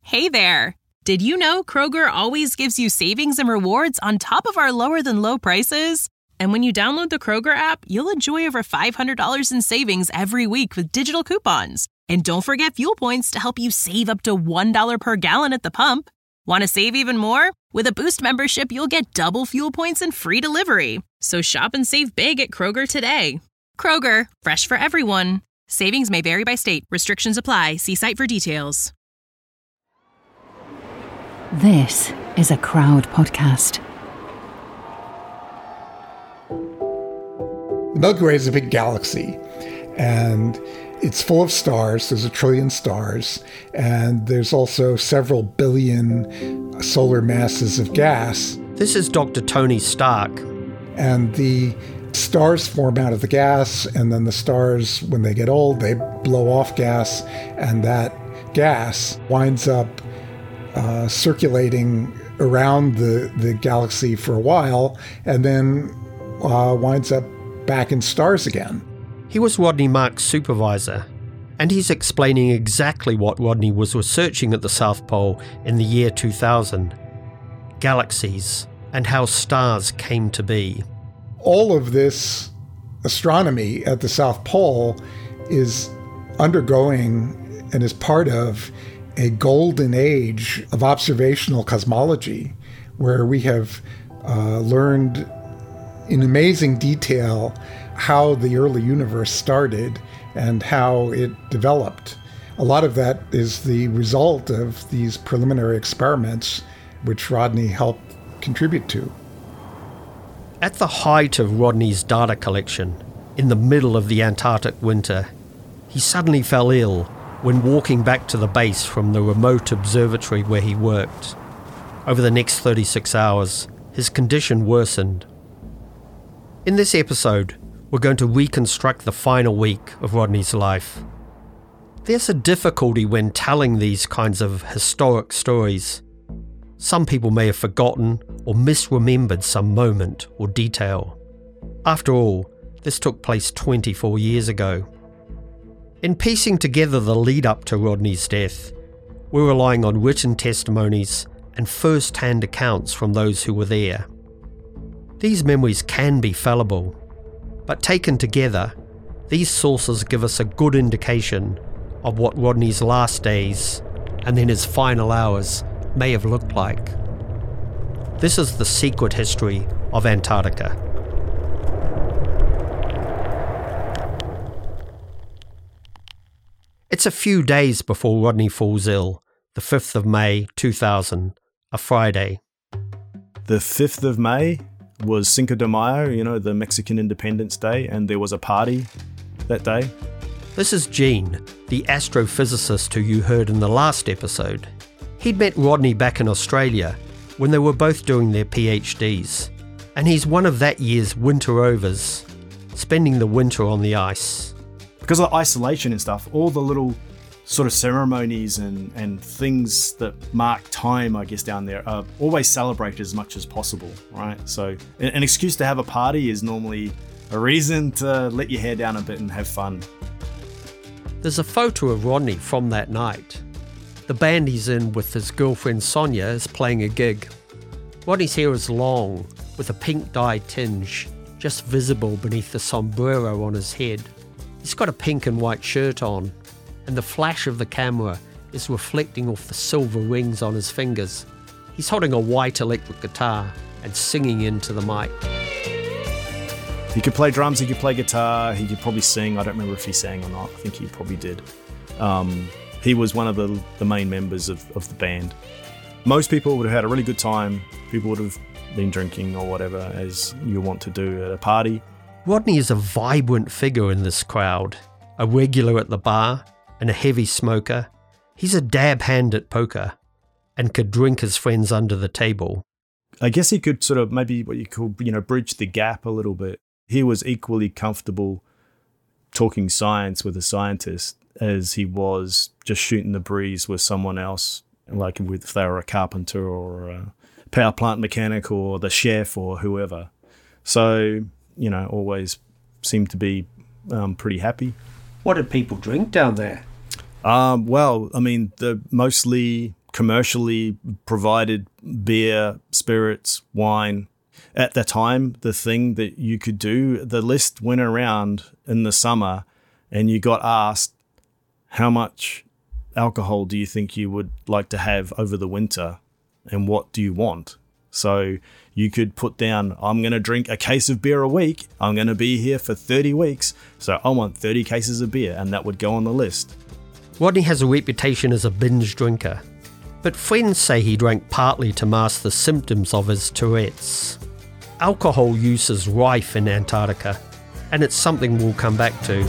Hey there! Did you know Kroger always gives you savings and rewards on top of our lower-than-low prices? And when you download the Kroger app, you'll enjoy over $500 in savings every week with digital coupons. And don't forget fuel points to help you save up to $1 per gallon at the pump. Want to save even more? With a Boost membership, you'll get double fuel points and free delivery. So shop and save big at Kroger today. Kroger, fresh for everyone. Savings may vary by state. Restrictions apply. See site for details. This is a Crowd podcast. The Milky Way is a big galaxy, and it's full of stars. There's 1 trillion stars, and there's also several billion solar masses of gas. This is Dr. Tony Stark. And the stars form out of the gas, and then the stars, when they get old, they blow off gas, and that gas winds up circulating around the galaxy for a while, and then winds up back in stars again. He was Rodney Mark's supervisor, and he's explaining exactly what Rodney was researching at the South Pole in the year 2000. Galaxies, and how stars came to be. All of this astronomy at the South Pole is undergoing and is part of a golden age of observational cosmology, where we have learned in amazing detail how the early universe started and how it developed. A lot of that is the result of these preliminary experiments, which Rodney helped contribute to. At the height of Rodney's data collection, in the middle of the Antarctic winter, he suddenly fell ill when walking back to the base from the remote observatory where he worked. Over the next 36 hours, his condition worsened. In this episode, we're going to reconstruct the final week of Rodney's life. There's a difficulty when telling these kinds of historic stories. Some people may have forgotten or misremembered some moment or detail. After all, this took place 24 years ago. In piecing together the lead-up to Rodney's death, we're relying on written testimonies and first-hand accounts from those who were there. These memories can be fallible, but taken together, these sources give us a good indication of what Rodney's last days and then his final hours may have looked like. This is the secret history of Antarctica. It's a few days before Rodney falls ill, the 5th of May 2000, a Friday. The 5th of May was Cinco de Mayo, the Mexican Independence Day, and there was a party that day. This is Gene, the astrophysicist who you heard in the last episode. He'd met Rodney back in Australia when they were both doing their PhDs, and he's one of that year's winter rovers, spending the winter on the ice. Because of isolation and stuff, all the little sort of ceremonies and things that mark time, I guess, down there are always celebrated as much as possible, right? So an excuse to have a party is normally a reason to let your hair down a bit and have fun. There's a photo of Rodney from that night. The band he's in with his girlfriend Sonia is playing a gig. Rodney's hair is long, with a pink dye tinge, just visible beneath the sombrero on his head. He's got a pink and white shirt on, and the flash of the camera is reflecting off the silver rings on his fingers. He's holding a white electric guitar and singing into the mic. He could play drums, he could play guitar, he could probably sing. I don't remember if he sang or not. I think he probably did. He was one of the main members of the band. Most people would have had a really good time. People would have been drinking or whatever, as you want to do at a party. Rodney is a vibrant figure in this crowd, a regular at the bar and a heavy smoker. He's a dab hand at poker and could drink his friends under the table. I guess he could sort of maybe what you call, bridge the gap a little bit. He was equally comfortable talking science with a scientist as he was just shooting the breeze with someone else, like if they were a carpenter or a power plant mechanic or the chef or whoever. So, always seemed to be pretty happy. What did people drink down there? They're mostly commercially provided beer, spirits, wine. At the time, the thing that you could do, the list went around in the summer and you got asked, how much alcohol do you think you would like to have over the winter and what do you want? So you could put down, I'm going to drink a case of beer a week. I'm going to be here for 30 weeks. So I want 30 cases of beer, and that would go on the list. Rodney has a reputation as a binge drinker, but friends say he drank partly to mask the symptoms of his Tourette's. Alcohol use is rife in Antarctica, and it's something we'll come back to.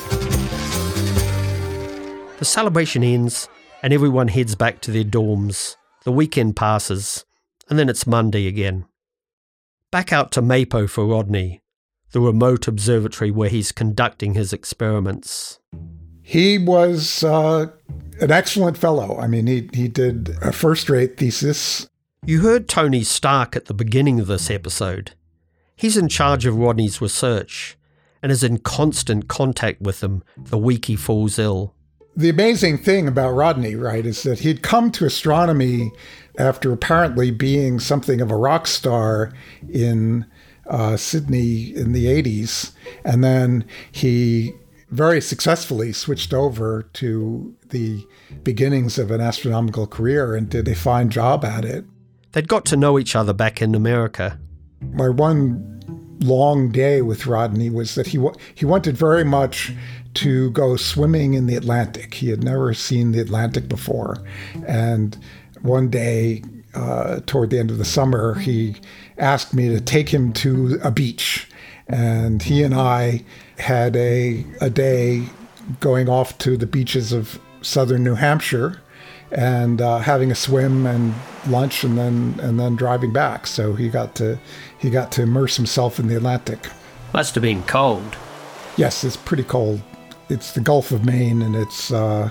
The celebration ends, and everyone heads back to their dorms. The weekend passes, and then it's Monday again. Back out to Maipo for Rodney, the remote observatory where he's conducting his experiments. He was an excellent fellow. I mean, he did a first-rate thesis. You heard Tony Stark at the beginning of this episode. He's in charge of Rodney's research and is in constant contact with him the week he falls ill. The amazing thing about Rodney, right, is that he'd come to astronomy after apparently being something of a rock star in Sydney in the 80s. And then he very successfully switched over to the beginnings of an astronomical career and did a fine job at it. They'd got to know each other back in America. My one long day with Rodney was that he wanted very much to go swimming in the Atlantic. He had never seen the Atlantic before. And one day, toward the end of the summer, he asked me to take him to a beach. And he and I had a day going off to the beaches of southern New Hampshire and having a swim and lunch and then driving back. So he got to immerse himself in the Atlantic. Must have been cold. Yes, it's pretty cold. It's the Gulf of Maine, and it's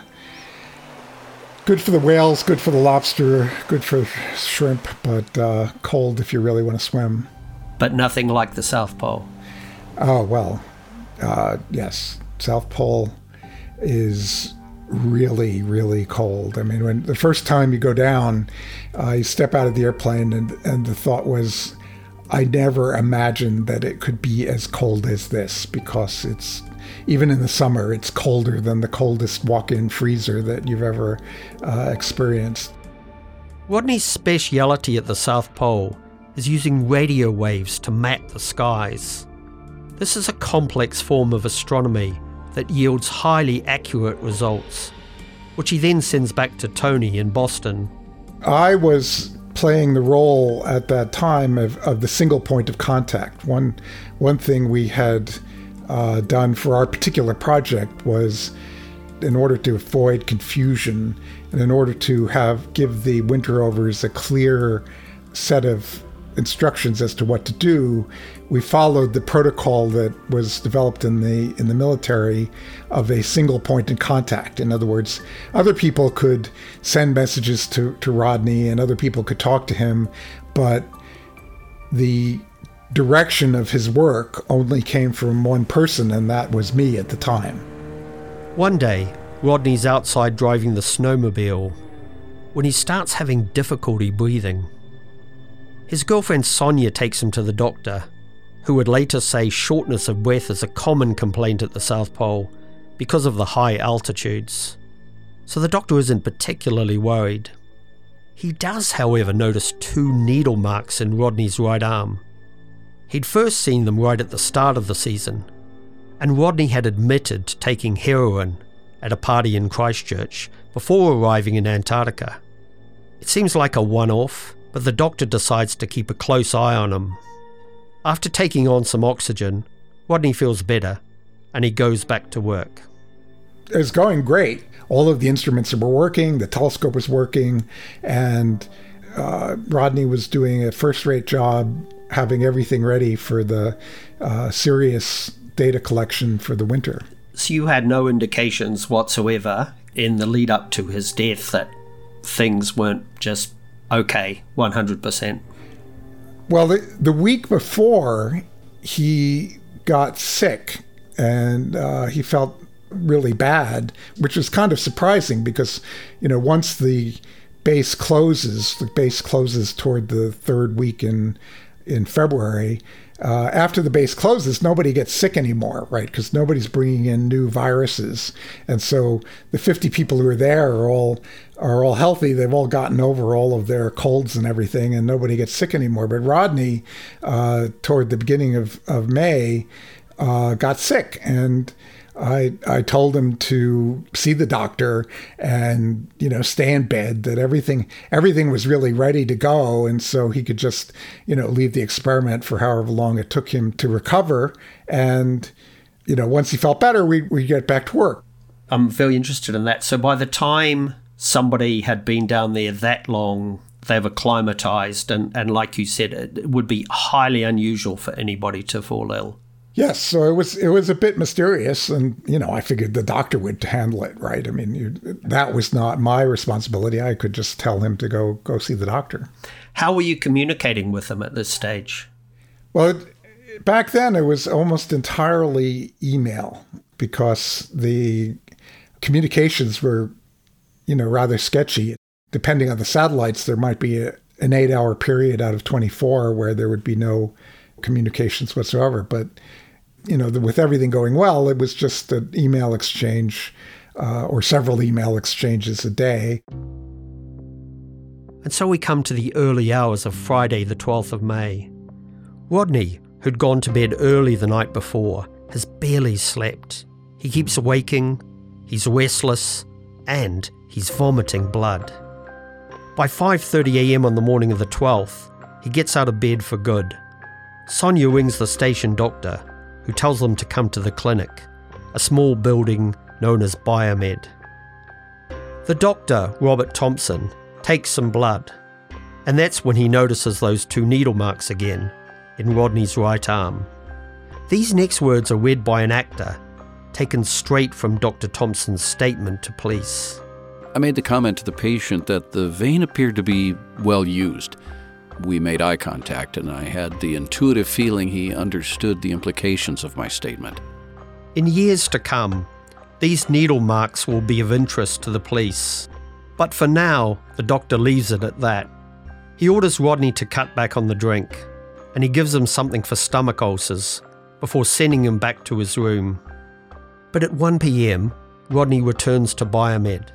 good for the whales, good for the lobster, good for shrimp, but cold if you really want to swim. But nothing like the South Pole. Oh, well, yes. South Pole is really, really cold. I mean, when the first time you go down, you step out of the airplane and the thought was, I never imagined that it could be as cold as this, because it's, even in the summer, it's colder than the coldest walk-in freezer that you've ever experienced. Rodney's speciality at the South Pole is using radio waves to map the skies. This is a complex form of astronomy that yields highly accurate results, which he then sends back to Tony in Boston. I was playing the role at that time of the single point of contact. One thing we had done for our particular project was, in order to avoid confusion and in order to give the winter rovers a clear set of instructions as to what to do, we followed the protocol that was developed in the military of a single point in contact. In other words, other people could send messages to Rodney and other people could talk to him, but the direction of his work only came from one person, and that was me at the time. One day, Rodney's outside driving the snowmobile when he starts having difficulty breathing. His girlfriend Sonia takes him to the doctor, who would later say shortness of breath is a common complaint at the South Pole because of the high altitudes. So the doctor isn't particularly worried. He does, however, notice 2 needle marks in Rodney's right arm. He'd first seen them right at the start of the season, and Rodney had admitted to taking heroin at a party in Christchurch before arriving in Antarctica. It seems like a one-off, but the doctor decides to keep a close eye on him. After taking on some oxygen, Rodney feels better, and he goes back to work. It was going great. All of the instruments were working, the telescope was working, and Rodney was doing a first-rate job having everything ready for the serious data collection for the winter. So you had no indications whatsoever in the lead up to his death that things weren't just okay, 100%? Well, the week before, he got sick and he felt really bad, which was kind of surprising because, once the base closes toward the third week in February. After the base closes, nobody gets sick anymore, right? Because nobody's bringing in new viruses. And so the 50 people who are there are all healthy. They've all gotten over all of their colds and everything, and nobody gets sick anymore. But Rodney, toward the beginning of May, got sick. And I told him to see the doctor and, stay in bed, that everything was really ready to go. And so he could just, leave the experiment for however long it took him to recover. And, once he felt better, we get back to work. I'm very interested in that. So by the time somebody had been down there that long, they've acclimatized. And like you said, it would be highly unusual for anybody to fall ill. Yes, so it was a bit mysterious, and I figured the doctor would handle it, right? I mean, that was not my responsibility. I could just tell him to go see the doctor. How were you communicating with him at this stage? Well, back then it was almost entirely email, because the communications were, rather sketchy. Depending on the satellites, there might be an 8-hour period out of 24 where there would be no communications whatsoever, but with everything going well, it was just an email exchange or several email exchanges a day. And so we come to the early hours of Friday, the 12th of May. Rodney, who'd gone to bed early the night before, has barely slept. He keeps waking, he's restless, and he's vomiting blood. By 5:30 a.m. on the morning of the 12th, he gets out of bed for good. Sonia rings the station doctor, who tells them to come to the clinic, a small building known as Biomed. The doctor, Robert Thompson, takes some blood, and that's when he notices those 2 needle marks again in Rodney's right arm. These next words are read by an actor, taken straight from Dr. Thompson's statement to police. I made the comment to the patient that the vein appeared to be well used. We made eye contact, and I had the intuitive feeling he understood the implications of my statement. In years to come, these needle marks will be of interest to the police. But for now, the doctor leaves it at that. He orders Rodney to cut back on the drink, and he gives him something for stomach ulcers before sending him back to his room. But at 1 p.m, Rodney returns to Biomed.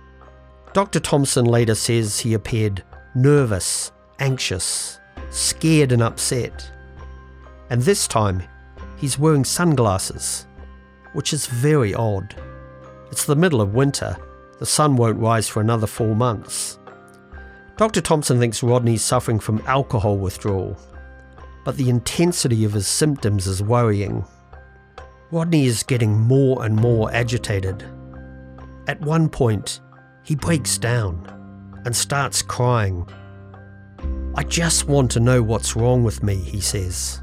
Dr. Thompson later says he appeared nervous, anxious, scared and upset. And this time, he's wearing sunglasses, which is very odd. It's the middle of winter. The sun won't rise for another 4 months. Dr. Thompson thinks Rodney's suffering from alcohol withdrawal, but the intensity of his symptoms is worrying. Rodney is getting more and more agitated. At one point, he breaks down and starts crying. "I just want to know what's wrong with me," he says.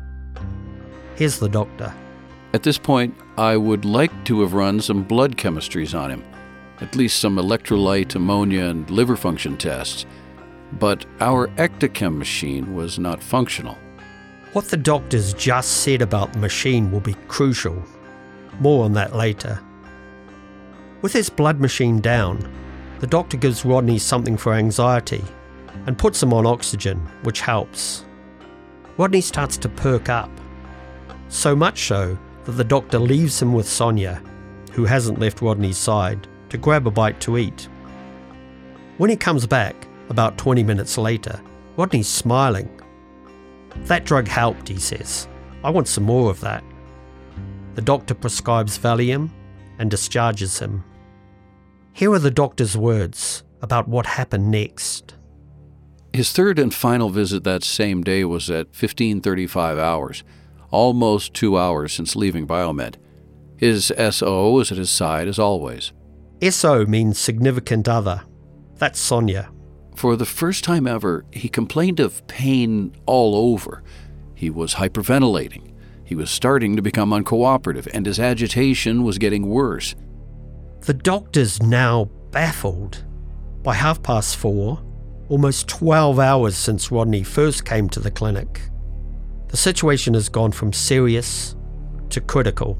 Here's the doctor. At this point, I would like to have run some blood chemistries on him, at least some electrolyte, ammonia, and liver function tests. But our Ectochem machine was not functional. What the doctors just said about the machine will be crucial. More on that later. With his blood machine down, the doctor gives Rodney something for anxiety and puts him on oxygen, which helps. Rodney starts to perk up. So much so that the doctor leaves him with Sonia, who hasn't left Rodney's side, to grab a bite to eat. When he comes back, about 20 minutes later, Rodney's smiling. "That drug helped," he says. "I want some more of that." The doctor prescribes Valium and discharges him. Here are the doctor's words about what happened next. His third and final visit that same day was at 15:35 hours, almost 2 hours since leaving Biomed. His SO was at his side as always. SO means significant other. That's Sonia. For the first time ever, he complained of pain all over. He was hyperventilating. He was starting to become uncooperative, and his agitation was getting worse. The doctor's now baffled. By 4:30, almost 12 hours since Rodney first came to the clinic, the situation has gone from serious to critical.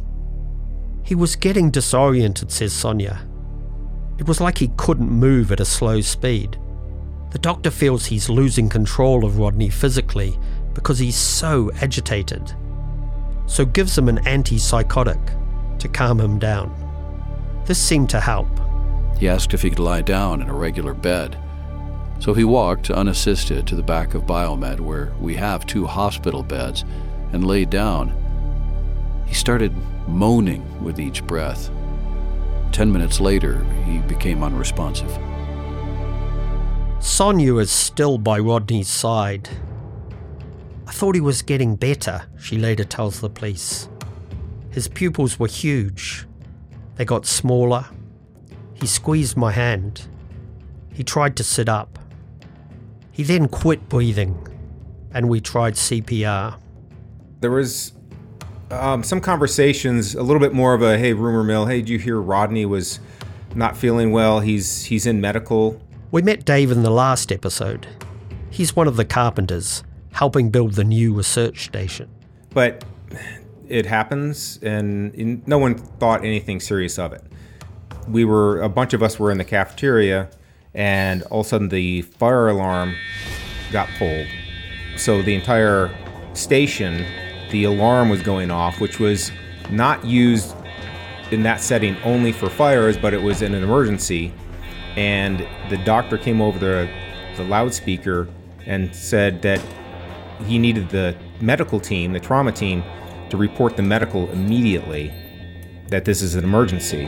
He was getting disoriented, says Sonia. It was like he couldn't move at a slow speed. The doctor feels he's losing control of Rodney physically because he's so agitated, so gives him an antipsychotic to calm him down. This seemed to help. He asked if he could lie down in a regular bed. So he walked unassisted to the back of Biomed, where we have 2 hospital beds, and lay down. He started moaning with each breath. 10 minutes later, he became unresponsive. Sonia is still by Rodney's side. I thought he was getting better, she later tells the police. His pupils were huge. They got smaller. He squeezed my hand. He tried to sit up. He then quit breathing, and we tried CPR. There was some conversations, a little bit more of a, hey, rumor mill, hey, did you hear Rodney was not feeling well? He's in medical. We met Dave in the last episode. He's one of the carpenters, helping build the new research station. But it happens, and no one thought anything serious of it. A bunch of us were in the cafeteria, and all of a sudden the fire alarm got pulled. So the entire station, the alarm was going off, which was not used in that setting only for fires, but it was in an emergency. And the doctor came over the loudspeaker and said that he needed the medical team, the trauma team, to report the medical immediately, that this is an emergency.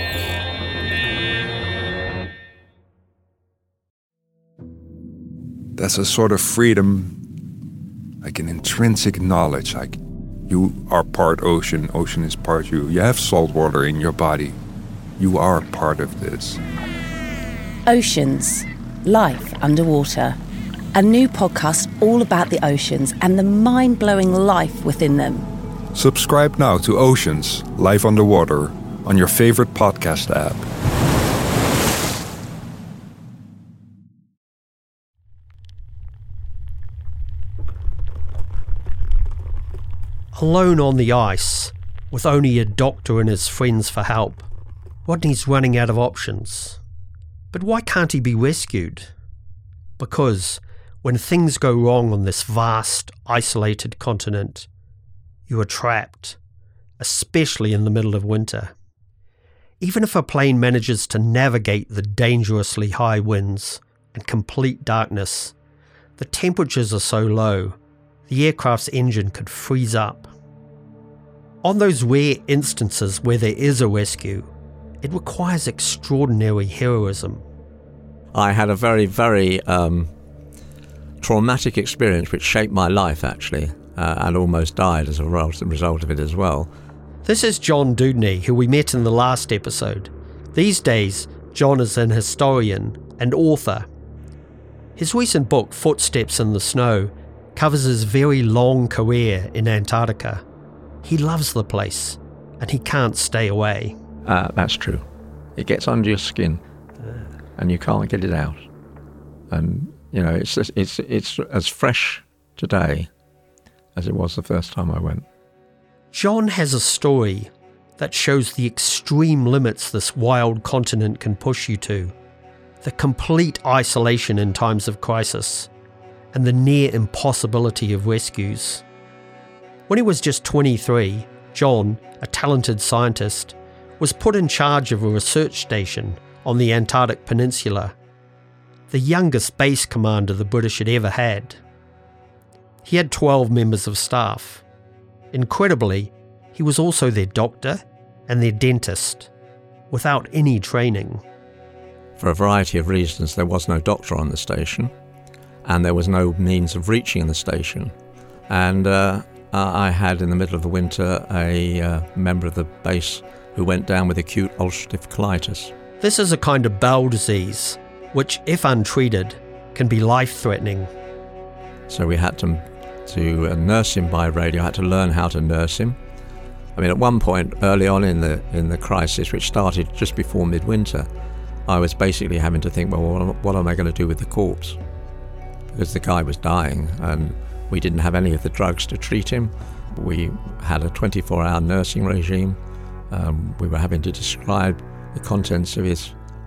There's a sort of freedom, like an intrinsic knowledge, like you are part ocean, ocean is part you. You have salt water in your body. You are part of this. Oceans, life underwater. A new podcast all about the oceans and the mind-blowing life within them. Subscribe now to Oceans, Life Underwater, on your favorite podcast app. Alone on the ice, with only a doctor and his friends for help, Rodney's running out of options. But why can't he be rescued? Because when things go wrong on this vast, isolated continent, you are trapped, especially in the middle of winter. Even if a plane manages to navigate the dangerously high winds and complete darkness, the temperatures are so low, the aircraft's engine could freeze up. On those rare instances where there is a rescue, it requires extraordinary heroism. I had a very, very traumatic experience which shaped my life, actually, and almost died as a result of it as well. This is John Dewdney, who we met in the last episode. These days, John is an historian and author. His recent book, Footsteps in the Snow, covers his very long career in Antarctica. He loves the place, and he can't stay away. That's true. It gets under your skin, and you can't get it out. And you know, it's as fresh today as it was the first time I went. John has a story that shows the extreme limits this wild continent can push you to, the complete isolation in times of crisis, and the near impossibility of rescues. When he was just 23, John, a talented scientist, was put in charge of a research station on the Antarctic Peninsula, the youngest base commander the British had ever had. He had 12 members of staff. Incredibly, he was also their doctor and their dentist, without any training. For a variety of reasons, there was no doctor on the station, and there was no means of reaching the station. And I had, in the middle of the winter, a member of the base who went down with acute ulcerative colitis. This is a kind of bowel disease, which, if untreated, can be life-threatening. So we had to nurse him by radio. I had to learn how to nurse him. I mean, at one point, early on in the crisis, which started just before midwinter, I was basically having to think, well, what am I going to do with the corpse? Because the guy was dying, and we didn't have any of the drugs to treat him. We had a 24-hour nursing regime. We were having to describe the contents of his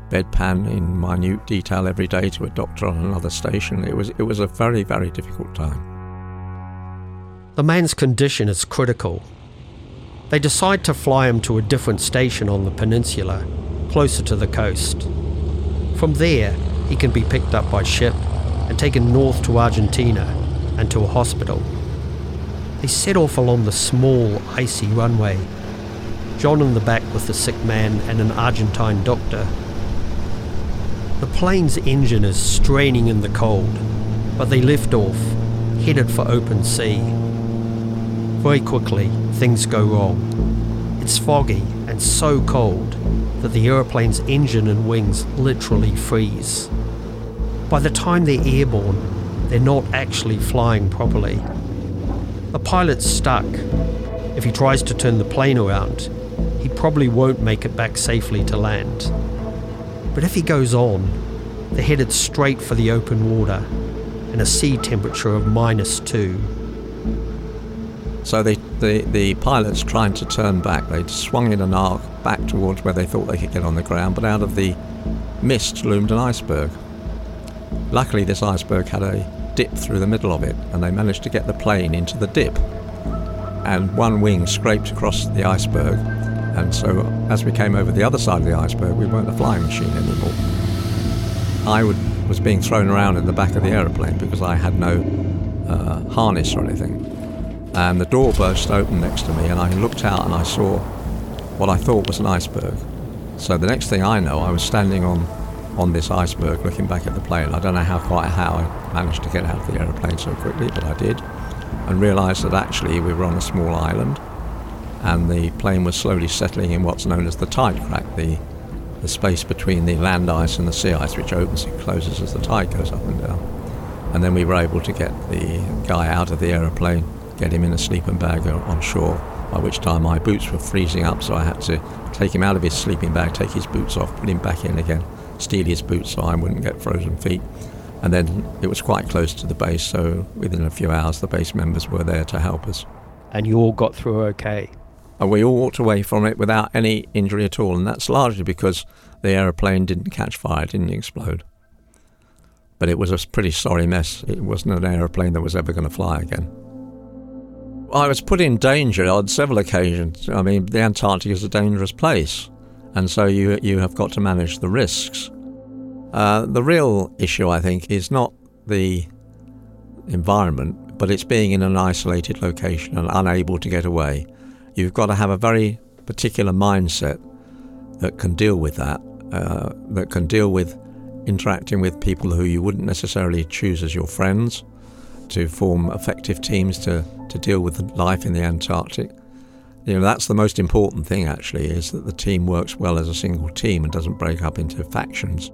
bedpan in minute detail every day to a doctor on another station. It was a very, very difficult time. The man's condition is critical. They decide to fly him to a different station on the peninsula, closer to the coast. From there, he can be picked up by ship and taken north to Argentina and to a hospital. They set off along the small, icy runway, John in the back with the sick man and an Argentine doctor. The plane's engine is straining in the cold, but they lift off, headed for open sea. Very quickly, things go wrong. It's foggy and so cold that the aeroplane's engine and wings literally freeze. By the time they're airborne, they're not actually flying properly. The pilot's stuck. If he tries to turn the plane around, he probably won't make it back safely to land. But if he goes on, they're headed straight for the open water and a sea temperature of -2. So the pilots trying to turn back, they'd swung in an arc back towards where they thought they could get on the ground, but out of the mist loomed an iceberg. Luckily, this iceberg had a dip through the middle of it, and they managed to get the plane into the dip. And one wing scraped across the iceberg, and so as we came over the other side of the iceberg, we weren't a flying machine anymore. I was being thrown around in the back of the aeroplane because I had no harness or anything. And the door burst open next to me, and I looked out and I saw what I thought was an iceberg. So the next thing I know, I was standing on this iceberg looking back at the plane. I don't know how I managed to get out of the aeroplane so quickly, but I did, and realised that actually we were on a small island and the plane was slowly settling in what's known as the tide crack, the space between the land ice and the sea ice, which opens and closes as the tide goes up and down. And then we were able to get the guy out of the aeroplane, get him in a sleeping bag on shore, by which time my boots were freezing up, so I had to take him out of his sleeping bag, take his boots off, put him back in again, steal his boots so I wouldn't get frozen feet. And then it was quite close to the base, so within a few hours the base members were there to help us. And you all got through okay? And we all walked away from it without any injury at all, and that's largely because the aeroplane didn't catch fire, it didn't explode. But it was a pretty sorry mess. It wasn't an aeroplane that was ever going to fly again. I was put in danger on several occasions. I mean, the Antarctic is a dangerous place, and so you have got to manage the risks. The real issue, I think, is not the environment, but it's being in an isolated location and unable to get away. You've got to have a very particular mindset that can deal with that, that can deal with interacting with people who you wouldn't necessarily choose as your friends, to form effective teams to deal with life in the Antarctic. You know, that's the most important thing, actually, is that the team works well as a single team and doesn't break up into factions.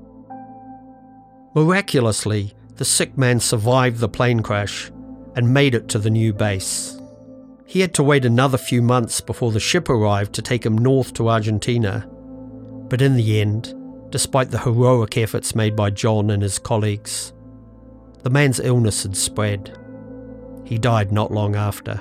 Miraculously, the sick man survived the plane crash and made it to the new base. He had to wait another few months before the ship arrived to take him north to Argentina. But in the end, despite the heroic efforts made by John and his colleagues, the man's illness had spread. He died not long after.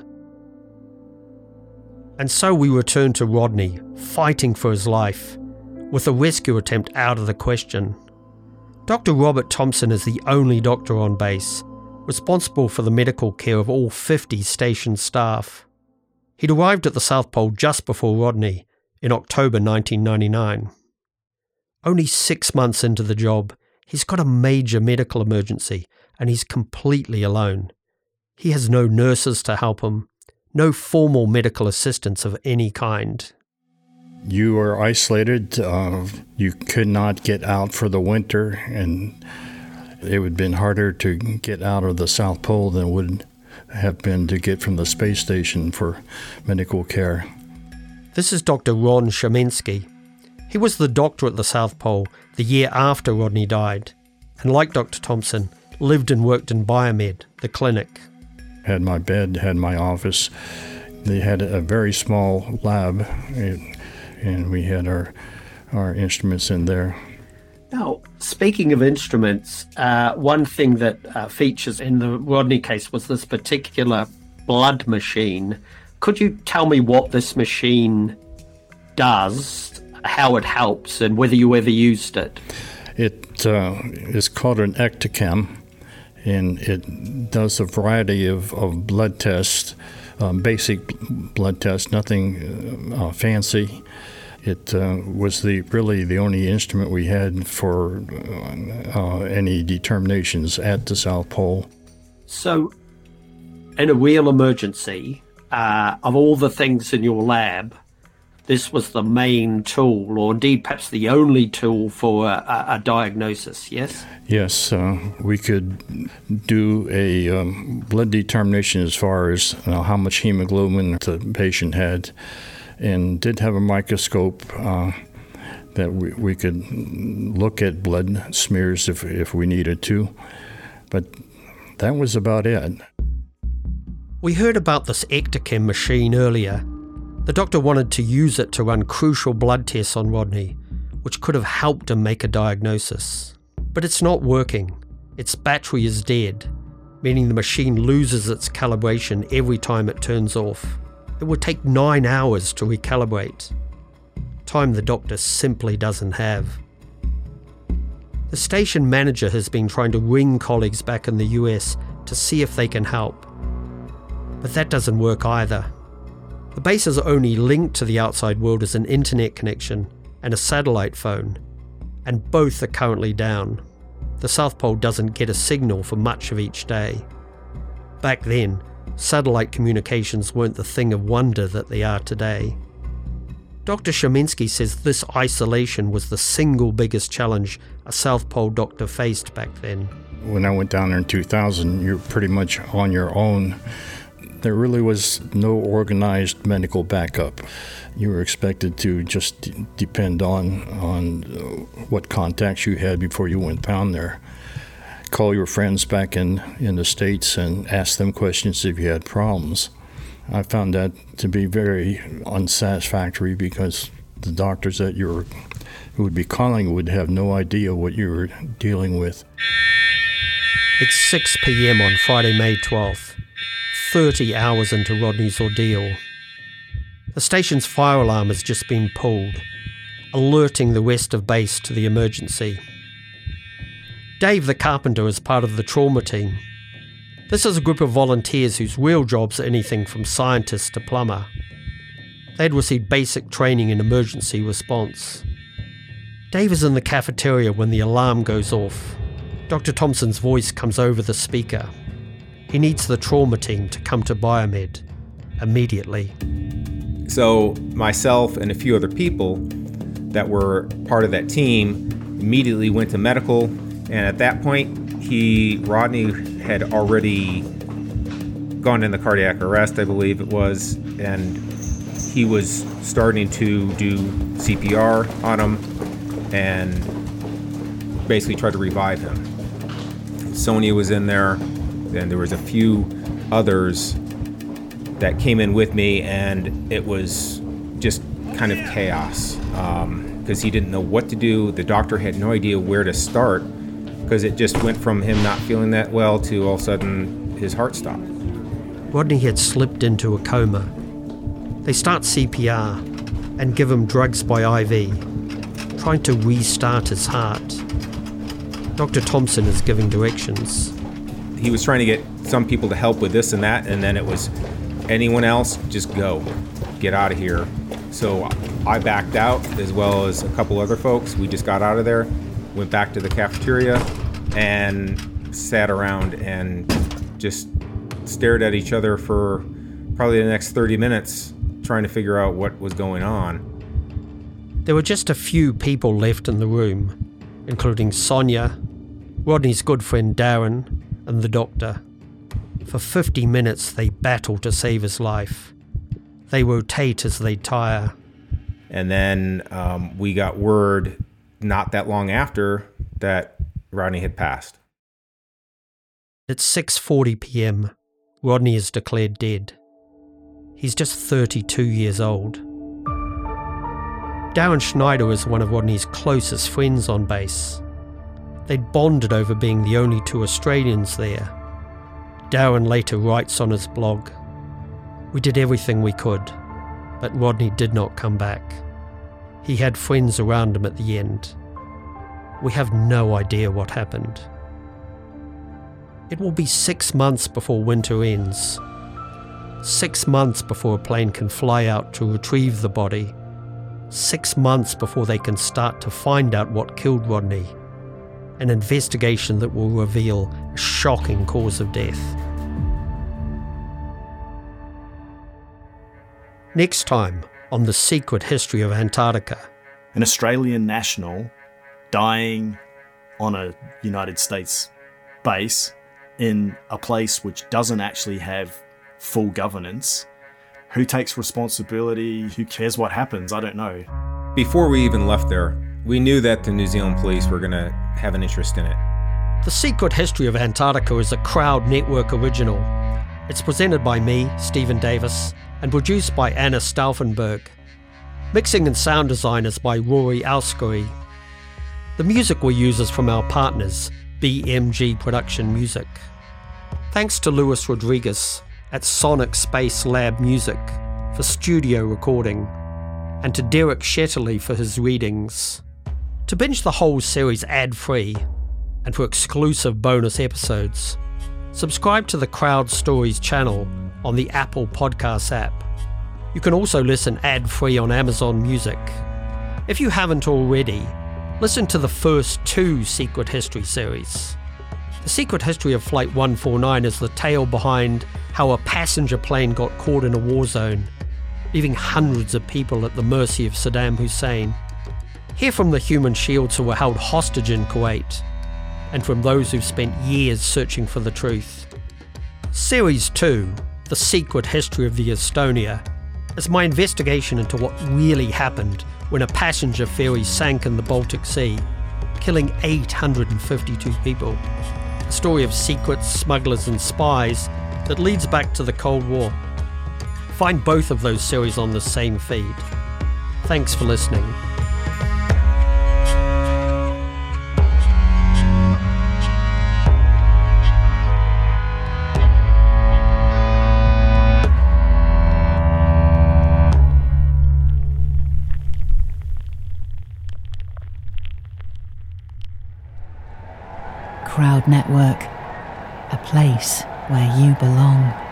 And so we return to Rodney, fighting for his life, with a rescue attempt out of the question. Dr. Robert Thompson is the only doctor on base, responsible for the medical care of all 50 station staff. He'd arrived at the South Pole just before Rodney, in October 1999. Only 6 months into the job, he's got a major medical emergency, and he's completely alone. He has no nurses to help him, no formal medical assistance of any kind. You were isolated. You could not get out for the winter, and it would have been harder to get out of the South Pole than it would have been to get from the space station for medical care. This is Dr. Ron Shemensky. He was the doctor at the South Pole the year after Rodney died, and like Dr. Thompson, lived and worked in Biomed, the clinic. Had my bed, had my office. They had a very small lab, and we had our instruments in there. Now, speaking of instruments, one thing that features in the Rodney case was this particular blood machine. Could you tell me what this machine does how it helps and whether you ever used it. It is called an Ectochem, and it does a variety of blood tests, basic blood tests, nothing fancy. It was really the only instrument we had for any determinations at the South Pole. So, in a real emergency, of all the things in your lab, this was the main tool, or indeed perhaps the only tool for a diagnosis, yes? Yes, we could do a blood determination as far as how much hemoglobin the patient had, and did have a microscope that we could look at blood smears if we needed to, but that was about it. We heard about this Ectochem machine earlier. The doctor wanted to use it to run crucial blood tests on Rodney, which could have helped him make a diagnosis. But it's not working. Its battery is dead, meaning the machine loses its calibration every time it turns off. It would take 9 hours to recalibrate. Time the doctor simply doesn't have. The station manager has been trying to ring colleagues back in the US to see if they can help. But that doesn't work either. The base is only linked to the outside world as an internet connection and a satellite phone, and both are currently down. The South Pole doesn't get a signal for much of each day. Back then, satellite communications weren't the thing of wonder that they are today. Dr. Sheminsky says this isolation was the single biggest challenge a South Pole doctor faced back then. When I went down there in 2000, you're pretty much on your own. There really was no organized medical backup. You were expected to just depend on what contacts you had before you went down there. Call your friends back in the States and ask them questions if you had problems. I found that to be very unsatisfactory because the doctors that who would be calling would have no idea what you were dealing with. It's 6 p.m. on Friday, May 12th. 30 hours into Rodney's ordeal. The station's fire alarm has just been pulled, alerting the rest of base to the emergency. Dave the carpenter is part of the trauma team. This is a group of volunteers whose real jobs are anything from scientist to plumber. They'd received basic training in emergency response. Dave is in the cafeteria when the alarm goes off. Dr. Thompson's voice comes over the speaker. He needs the trauma team to come to Biomed immediately. So myself and a few other people that were part of that team immediately went to medical, and at that point, Rodney had already gone into cardiac arrest, I believe it was, and he was starting to do CPR on him and basically try to revive him. Sonia was in there. And there was a few others that came in with me, and it was just kind of chaos because he didn't know what to do. The doctor had no idea where to start because it just went from him not feeling that well to all of a sudden his heart stopped. Rodney had slipped into a coma. They start CPR and give him drugs by IV, trying to restart his heart. Dr. Thompson is giving directions. He was trying to get some people to help with this and that, and then it was anyone else, just go, get out of here. So I backed out, as well as a couple other folks. We just got out of there, went back to the cafeteria, and sat around and just stared at each other for probably the next 30 minutes, trying to figure out what was going on. There were just a few people left in the room, including Sonia, Rodney's good friend Darren, and the doctor. For 50 minutes they battle to save his life. They rotate as they tire. And then we got word not that long after that Rodney had passed. At 6:40 p.m, Rodney is declared dead. He's just 32 years old. Darren Schneider is one of Rodney's closest friends on base. They'd bonded over being the only two Australians there. Darren later writes on his blog, "We did everything we could, but Rodney did not come back. he had friends around him at the end. We have no idea what happened. It will be 6 months before winter ends. 6 months before a plane can fly out to retrieve the body. 6 months before they can start to find out what killed Rodney. An investigation that will reveal a shocking cause of death. Next time on The Secret History of Antarctica. An Australian national dying on a United States base in a place which doesn't actually have full governance. Who takes responsibility? Who cares what happens? I don't know. Before we even left there, we knew that the New Zealand police were going to have an interest in it. The Secret History of Antarctica is a Crowd Network original. It's presented by me, Stephen Davis, and produced by Anna Stauffenberg. Mixing and sound design is by Rory Alskery. The music we use is from our partners, BMG Production Music. Thanks to Luis Rodriguez at Sonic Space Lab Music for studio recording, and to Derek Shetterly for his readings. To binge the whole series ad-free, and for exclusive bonus episodes, subscribe to the Crowd Stories channel on the Apple Podcasts app. You can also listen ad-free on Amazon Music. If you haven't already, listen to the first 2 Secret History series. The Secret History of Flight 149 is the tale behind how a passenger plane got caught in a war zone, leaving hundreds of people at the mercy of Saddam Hussein. Hear from the human shields who were held hostage in Kuwait, and from those who've spent years searching for the truth. Series 2, The Secret History of the Estonia, is my investigation into what really happened when a passenger ferry sank in the Baltic Sea, killing 852 people. A story of secrets, smugglers and spies that leads back to the Cold War. Find both of those series on the same feed. Thanks for listening. Crowd Network, a place where you belong.